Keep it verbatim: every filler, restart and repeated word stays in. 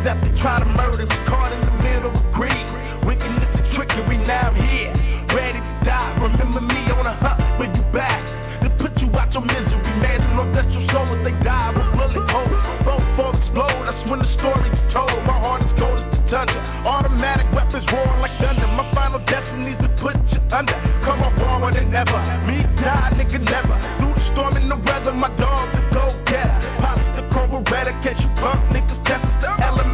Cause after trying to murder me, caught in the middle of greed. Wickedness and trickery, now I'm here, ready to die. Remember me on a hunt for you bastards, to put you out your misery. Man, no that's your soul if they die with bullet holes. Both falls explode, that's when the story's told. My heart is cold as the tundra, automatic weapons roaring like thunder. My final destiny's to put you under. Come on forward and never, me die, nigga, never.